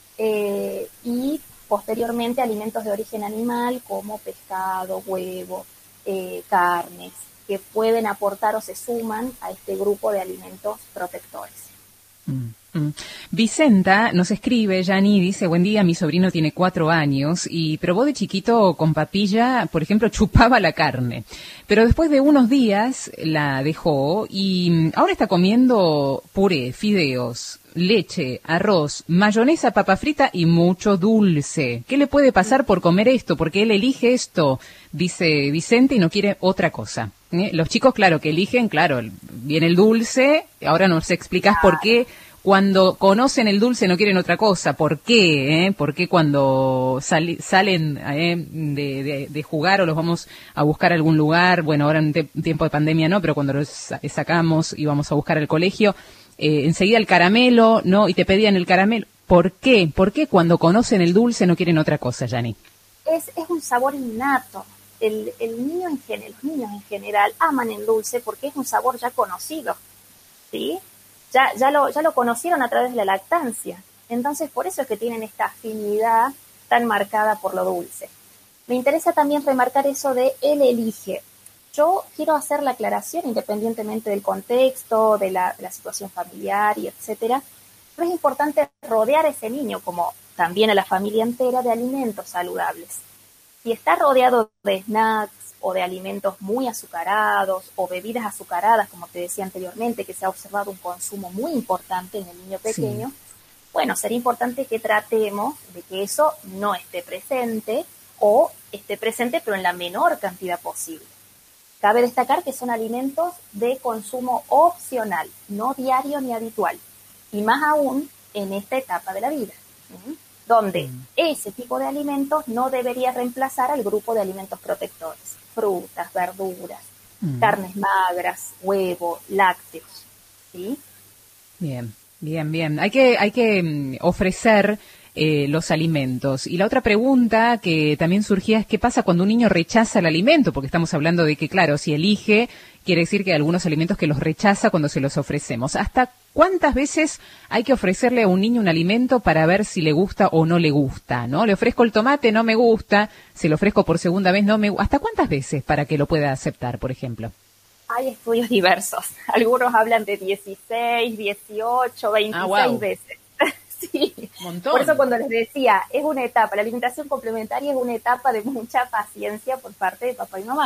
S1: eh, y posteriormente alimentos de origen animal como pescado, huevo, Eh, carnes, que pueden aportar o se suman a este grupo de alimentos protectores.
S2: Mm, mm. Vicenta nos escribe, Yani, dice, buen día, mi sobrino tiene cuatro años y probó de chiquito con papilla, por ejemplo, chupaba la carne, pero después de unos días la dejó y ahora está comiendo puré, fideos, leche, arroz, mayonesa, papa frita y mucho dulce. ¿Qué le puede pasar por comer esto? Porque él elige esto, dice Vicente, y no quiere otra cosa. ¿Eh? Los chicos, claro, que eligen, claro, viene el dulce, ahora nos explicás por qué cuando conocen el dulce no quieren otra cosa. ¿Por qué? ¿Eh? ¿Por qué cuando sal, salen eh, de, de, de jugar o los vamos a buscar a algún lugar? Bueno, ahora en te, tiempo de pandemia no, pero cuando los sacamos y vamos a buscar al colegio, Eh, enseguida el caramelo, ¿no? Y te pedían el caramelo. ¿Por qué? ¿Por qué cuando conocen el dulce no quieren otra cosa, Yani?
S1: Es, es un sabor innato. El, el niño en general, los niños en general aman el dulce porque es un sabor ya conocido, ¿sí? Ya, ya lo, ya lo conocieron a través de la lactancia. Entonces, por eso es que tienen esta afinidad tan marcada por lo dulce. Me interesa también remarcar eso de él elige. Yo quiero hacer la aclaración, independientemente del contexto, de la, de la situación familiar y etcétera, pero es importante rodear a ese niño, como también a la familia entera, de alimentos saludables. Si está rodeado de snacks o de alimentos muy azucarados o bebidas azucaradas, como te decía anteriormente, que se ha observado un consumo muy importante en el niño pequeño, sí. Bueno, sería importante que tratemos de que eso no esté presente o esté presente pero en la menor cantidad posible. Cabe destacar que son alimentos de consumo opcional, no diario ni habitual, y más aún en esta etapa de la vida, ¿sí? Donde mm. ese tipo de alimentos no debería reemplazar al grupo de alimentos protectores, frutas, verduras, mm. carnes magras, huevo, lácteos, ¿sí?
S2: Bien, bien, bien. Hay que, hay que ofrecer Eh, los alimentos. Y la otra pregunta que también surgía es qué pasa cuando un niño rechaza el alimento, porque estamos hablando de que, claro, si elige, quiere decir que hay algunos alimentos que los rechaza cuando se los ofrecemos. ¿Hasta cuántas veces hay que ofrecerle a un niño un alimento para ver si le gusta o no le gusta, ¿no? Le ofrezco el tomate, no me gusta, se lo ofrezco por segunda vez, no me gusta. ¿Hasta cuántas veces para que lo pueda aceptar, por ejemplo?
S1: Hay estudios diversos. Algunos hablan de dieciséis, dieciocho, veintiséis ah, wow. veces. Sí,
S2: Montón.
S1: Por eso cuando les decía, es una etapa, la alimentación complementaria es una etapa de mucha paciencia por parte de papá y mamá.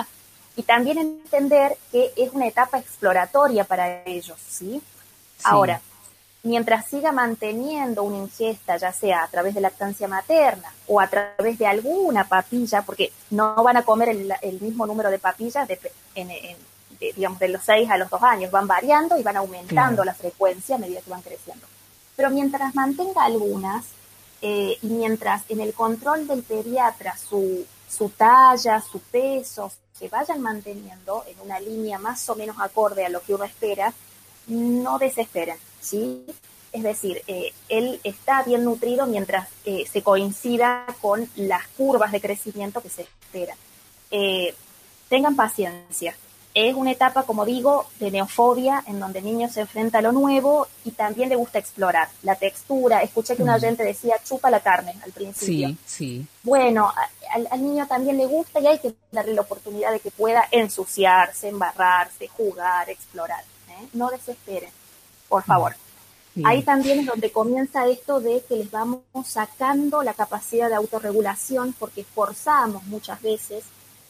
S1: Y también entender que es una etapa exploratoria para ellos, ¿sí?
S2: Sí.
S1: Ahora, mientras siga manteniendo una ingesta, ya sea a través de lactancia materna o a través de alguna papilla, porque no van a comer el, el mismo número de papillas de, en, en, de, digamos, de los seis a los dos años, van variando y van aumentando, claro, la frecuencia a medida que van creciendo. Pero mientras mantenga algunas, eh, y mientras en el control del pediatra su, su talla, su peso, se vayan manteniendo en una línea más o menos acorde a lo que uno espera, no desesperen, ¿sí? Es decir, eh, él está bien nutrido mientras eh, se coincida con las curvas de crecimiento que se esperan. Eh, tengan paciencia. Es una etapa, como digo, de neofobia, en donde el niño se enfrenta a lo nuevo y también le gusta explorar la textura. Escuché que una oyente decía, chupa la carne al principio.
S2: Sí, sí.
S1: Bueno, al, al niño también le gusta y hay que darle la oportunidad de que pueda ensuciarse, embarrarse, jugar, explorar. ¿eh? No desesperen, por favor. Bien. Ahí también es donde comienza esto de que les vamos sacando la capacidad de autorregulación, porque forzamos muchas veces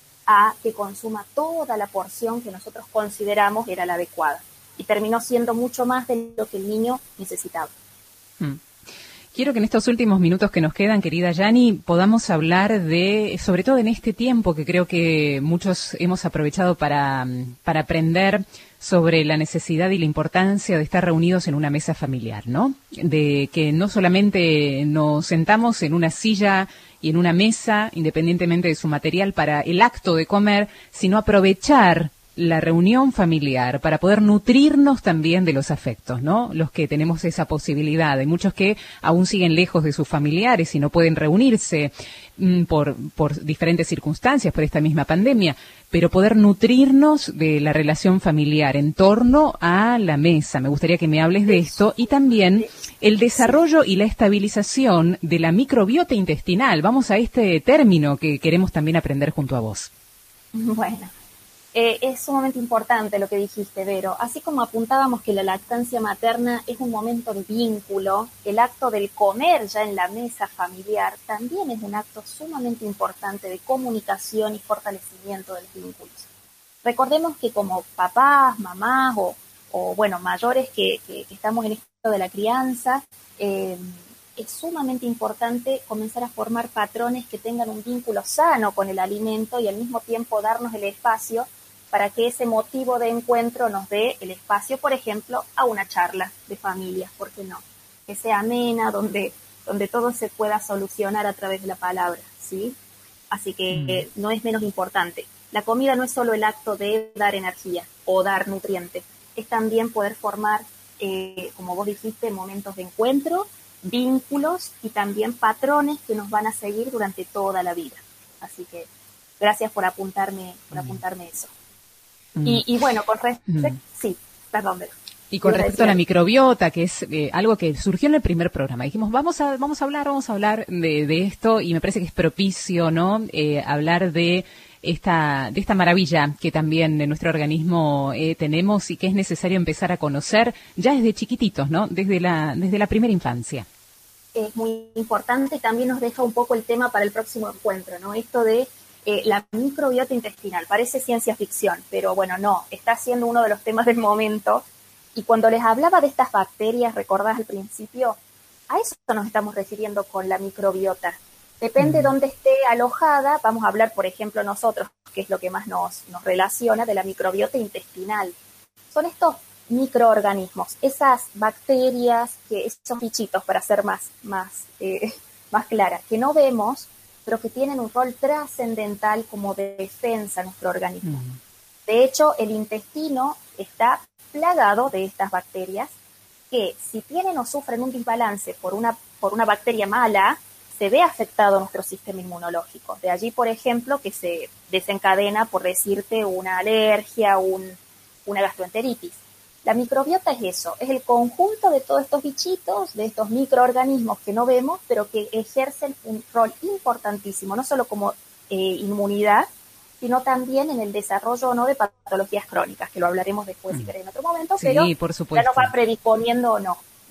S1: a que consuma toda la porción que nosotros consideramos era la adecuada. Y terminó siendo mucho más de lo que el niño necesitaba.
S2: Mm. Quiero que en estos últimos minutos que nos quedan, querida Yani, podamos hablar de, sobre todo en este tiempo que creo que muchos hemos aprovechado para, para aprender sobre la necesidad y la importancia de estar reunidos en una mesa familiar, ¿no? De que no solamente nos sentamos en una silla y en una mesa, independientemente de su material, para el acto de comer, sino aprovechar la reunión familiar para poder nutrirnos también de los afectos, ¿no? Los que tenemos esa posibilidad. Hay muchos que aún siguen lejos de sus familiares y no pueden reunirse mmm, por, por diferentes circunstancias, por esta misma pandemia, pero poder nutrirnos de la relación familiar en torno a la mesa. Me gustaría que me hables de esto y también el desarrollo y la estabilización de la microbiota intestinal. Vamos a este término que queremos también aprender junto a vos.
S1: Bueno. Eh, es sumamente importante lo que dijiste, Vero. Así como apuntábamos que la lactancia materna es un momento de vínculo, el acto del comer ya en la mesa familiar también es un acto sumamente importante de comunicación y fortalecimiento de los vínculos. Recordemos que como papás, mamás o, o bueno, mayores que, que, que estamos en esto de la crianza, eh, es sumamente importante comenzar a formar patrones que tengan un vínculo sano con el alimento y al mismo tiempo darnos el espacio para que ese motivo de encuentro nos dé el espacio, por ejemplo, a una charla de familia, ¿por qué no? Que sea amena, donde, donde todo se pueda solucionar a través de la palabra, ¿sí? Así que mm. eh, no es menos importante. La comida no es solo el acto de dar energía o dar nutrientes, es también poder formar, eh, como vos dijiste, momentos de encuentro, vínculos y también patrones que nos van a seguir durante toda la vida. Así que gracias por apuntarme, por mm. apuntarme eso. Mm. Y, y bueno, con respecto, mm. sí, perdón.
S2: Y con respecto a la microbiota, que es eh, algo que surgió en el primer programa, dijimos, vamos a vamos a hablar, vamos a hablar de, de esto, y me parece que es propicio, ¿no? Eh, hablar de esta de esta maravilla que también en nuestro organismo eh, tenemos y que es necesario empezar a conocer ya desde chiquititos, ¿no? Desde la desde la primera infancia.
S1: Es muy importante y también nos deja un poco el tema para el próximo encuentro, ¿no? Esto de Eh, la microbiota intestinal. Parece ciencia ficción, pero bueno, no, está siendo uno de los temas del momento. Y cuando les hablaba de estas bacterias, recordás al principio, a eso nos estamos refiriendo con la microbiota. Depende de dónde esté alojada, vamos a hablar, por ejemplo, nosotros, que es lo que más nos, nos relaciona, de la microbiota intestinal. Son estos microorganismos, esas bacterias, que esos bichitos, para ser más, más, eh, más clara, que no vemos, pero que tienen un rol trascendental como de defensa a nuestro organismo. Mm. De hecho, el intestino está plagado de estas bacterias que, si tienen o sufren un desbalance por una, por una bacteria mala, se ve afectado nuestro sistema inmunológico. De allí, por ejemplo, que se desencadena, por decirte, una alergia, un, una gastroenteritis. La microbiota es eso, es el conjunto de todos estos bichitos, de estos microorganismos que no vemos, pero que ejercen un rol importantísimo, no solo como eh, inmunidad, sino también en el desarrollo o no de patologías crónicas, que lo hablaremos después, mm. si querés, en otro momento,
S2: sí,
S1: pero
S2: por supuesto.
S1: ya nos va predisponiendo o no.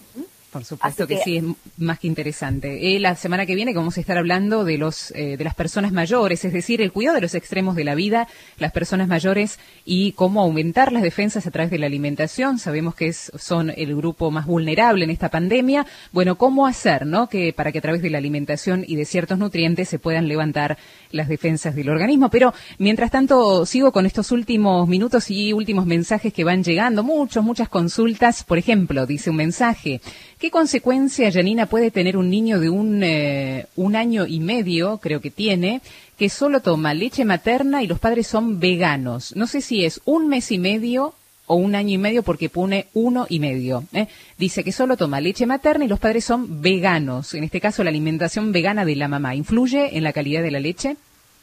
S2: Por supuesto que,
S1: que
S2: sí, es más que interesante. Eh, la semana que viene que vamos a estar hablando de los eh, de las personas mayores, es decir, el cuidado de los extremos de la vida, las personas mayores y cómo aumentar las defensas a través de la alimentación. Sabemos que es, son el grupo más vulnerable en esta pandemia. Bueno, ¿cómo hacer, no? Que para que a través de la alimentación y de ciertos nutrientes se puedan levantar las defensas del organismo. Pero mientras tanto sigo con estos últimos minutos y últimos mensajes que van llegando, muchos, muchas consultas. Por ejemplo, dice un mensaje: ¿qué consecuencia, Janina, puede tener un niño de un, eh, un año y medio, creo que tiene, que solo toma leche materna y los padres son veganos? No sé si es un mes y medio o un año y medio, porque pone uno y medio. ¿eh? Dice que solo toma leche materna y los padres son veganos. En este caso, la alimentación vegana de la mamá, ¿influye en la calidad de la leche?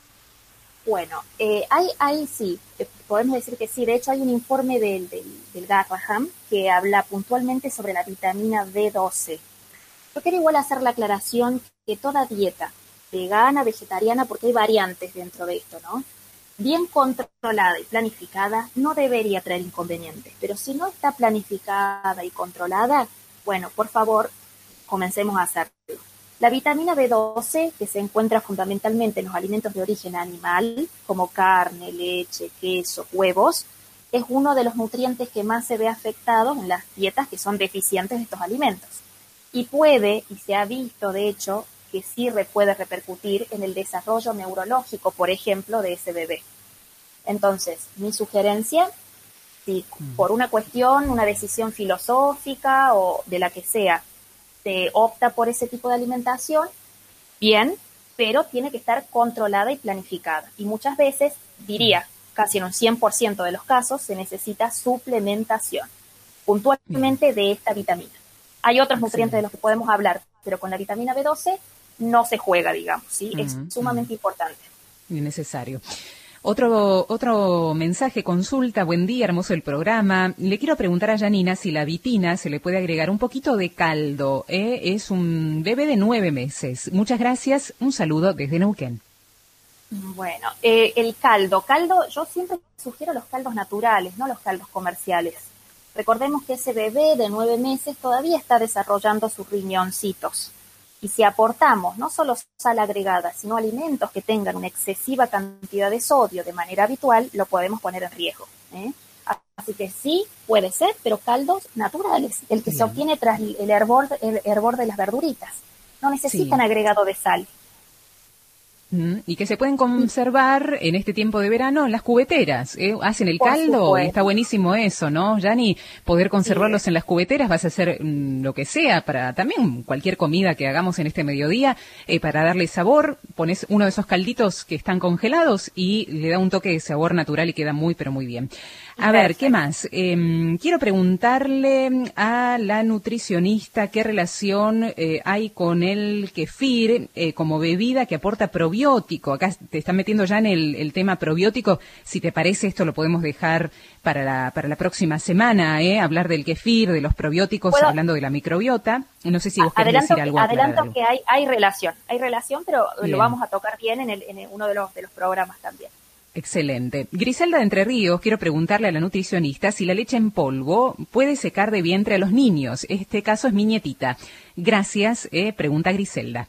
S1: Bueno, eh, hay, hay sí, eh, podemos decir que sí. De hecho, hay un informe del, del, del Garraham que habla puntualmente sobre la vitamina B doce. Yo quiero igual hacer la aclaración que toda dieta vegana, vegetariana, porque hay variantes dentro de esto, ¿no? Bien controlada y planificada, no debería traer inconvenientes. Pero si no está planificada y controlada, bueno, por favor, comencemos a hacerlo. La vitamina B doce, que se encuentra fundamentalmente en los alimentos de origen animal, como carne, leche, queso, huevos, es uno de los nutrientes que más se ve afectado en las dietas que son deficientes de estos alimentos. Y puede, y se ha visto de hecho, que sí puede repercutir en el desarrollo neurológico, por ejemplo, de ese bebé. Entonces, mi sugerencia, si por una cuestión, una decisión filosófica o de la que sea, se opta por ese tipo de alimentación, bien, pero tiene que estar controlada y planificada. Y muchas veces, diría, casi en un cien por ciento de los casos, se necesita suplementación, puntualmente de esta vitamina. Hay otros nutrientes de los que podemos hablar, pero con la vitamina B doce no se juega, digamos, ¿sí? Uh-huh. Es sumamente importante.
S2: Innecesario. Otro otro mensaje, consulta: buen día, hermoso el programa. Le quiero preguntar a Janina si la vitina se le puede agregar un poquito de caldo. ¿eh? Es un bebé de nueve meses. Muchas gracias. Un saludo desde Neuquén.
S1: Bueno, eh, el caldo. Caldo, yo siempre sugiero los caldos naturales, no los caldos comerciales. Recordemos que ese bebé de nueve meses todavía está desarrollando sus riñoncitos. Y si aportamos no solo sal agregada, sino alimentos que tengan una excesiva cantidad de sodio de manera habitual, lo podemos poner en riesgo. ¿eh? Así que sí, puede ser, pero caldos naturales, el que Bien. se obtiene tras el hervor, el hervor de las verduritas. No necesitan sí. agregado de sal.
S2: Y que se pueden conservar en este tiempo de verano en las cubeteras. ¿eh? Hacen el Por caldo supuesto. y está buenísimo eso, ¿no, Jani? Poder conservarlos sí. en las cubeteras. Vas a hacer mm, lo que sea para también cualquier comida que hagamos en este mediodía, eh, para darle sabor. Pones uno de esos calditos que están congelados y le da un toque de sabor natural y queda muy, pero muy bien. A Perfecto. ver, ¿qué más? Eh, quiero preguntarle a la nutricionista qué relación eh, hay con el kefir eh, como bebida que aporta probiótico. Acá te están metiendo ya en el, el tema probiótico. Si te parece, esto lo podemos dejar para la, para la próxima semana, ¿eh? Hablar del kefir, de los probióticos,
S1: ¿Puedo?
S2: hablando de la microbiota. No sé si vos querés
S1: adelanto,
S2: decir algo.
S1: Adelanto
S2: algo.
S1: que hay, hay relación, hay relación, pero
S2: Bien.
S1: lo vamos a tocar bien en, el, en el, uno de los, de los programas también.
S2: Excelente. Griselda de Entre Ríos, quiero preguntarle a la nutricionista si la leche en polvo puede secar de vientre a los niños. Este caso es mi nietita. Gracias, eh, pregunta Griselda.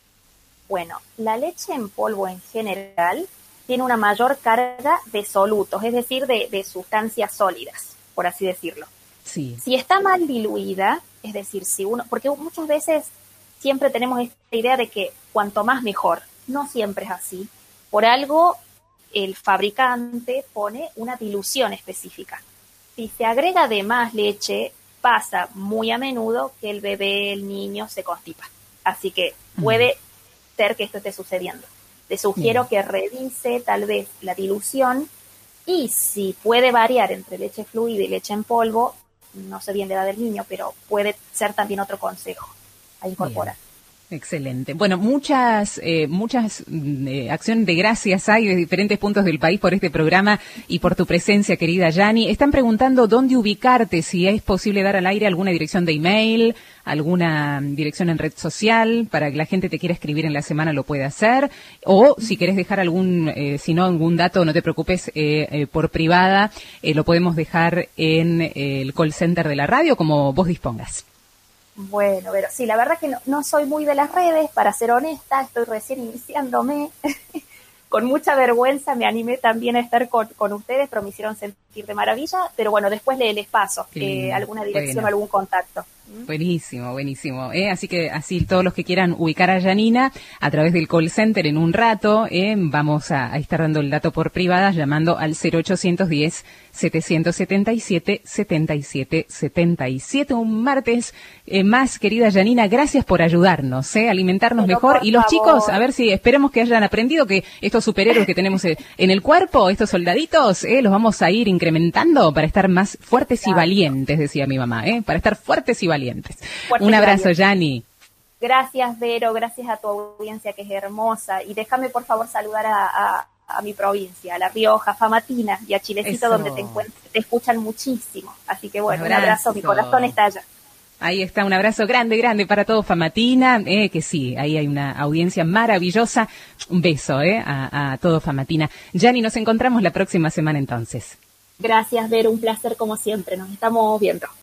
S1: Bueno, la leche en polvo en general tiene una mayor carga de solutos, es decir, de, de sustancias sólidas, por así decirlo.
S2: Sí.
S1: Si está mal diluida, es decir, si uno, porque muchas veces siempre tenemos esta idea de que cuanto más mejor. No siempre es así. Por algo, el fabricante pone una dilución específica. Si se agrega de más leche, pasa muy a menudo que el bebé, el niño, se constipa. Así que puede uh-huh. ser que esto esté sucediendo. Te sugiero uh-huh. que revise tal vez la dilución y si puede variar entre leche fluida y leche en polvo, no sé bien la edad del niño, pero puede ser también otro consejo a incorporar. Bien.
S2: Excelente. Bueno, muchas eh, muchas eh, acciones de gracias hay de diferentes puntos del país por este programa y por tu presencia, querida Yani. Están preguntando dónde ubicarte, si es posible dar al aire alguna dirección de email, alguna dirección en red social, para que la gente te quiera escribir en la semana lo pueda hacer, o si querés dejar algún, eh, si no, algún dato, no te preocupes, eh, eh, por privada, eh, lo podemos dejar en eh, el call center de la radio, como vos dispongas.
S1: Bueno, pero sí, la verdad que no, no soy muy de las redes, para ser honesta, estoy recién iniciándome. Con mucha vergüenza me animé también a estar con, con ustedes, pero me hicieron sentir de maravilla. Pero bueno, después les, les paso eh, alguna dirección o
S2: bueno.
S1: algún contacto.
S2: Buenísimo, buenísimo. ¿eh? Así que así todos los que quieran ubicar a Janina a través del call center en un rato, ¿eh? vamos a, a estar dando el dato por privada llamando al cero ochocientos diez, setecientos setenta y siete, setenta y siete setenta y siete. Un martes eh, más, querida Janina, gracias por ayudarnos, ¿eh? alimentarnos
S1: Pero
S2: mejor.
S1: por
S2: Y los
S1: favor.
S2: chicos, a ver si esperemos que hayan aprendido que estos superhéroes que tenemos eh, en el cuerpo, estos soldaditos, ¿eh? los vamos a ir incrementando para estar más fuertes
S1: Exacto.
S2: y valientes, decía mi mamá, ¿eh? para estar fuertes y valientes.
S1: Fuerte
S2: Un
S1: y
S2: abrazo,
S1: valiente.
S2: Yani.
S1: Gracias, Vero, gracias a tu audiencia que es hermosa. Y déjame, por favor, saludar a, a, a mi provincia, a La Rioja, Famatina y a Chilecito,
S2: Eso.
S1: donde te, encuent- te escuchan muchísimo. Así que bueno,
S2: Abrazo.
S1: un abrazo, mi corazón está allá.
S2: Ahí está, un abrazo grande, grande para todo Famatina, eh, que sí, ahí hay una audiencia maravillosa. Un beso eh, a, a todo Famatina. Yani, nos encontramos la próxima semana entonces.
S1: Gracias, Vero, un placer como siempre. Nos estamos viendo.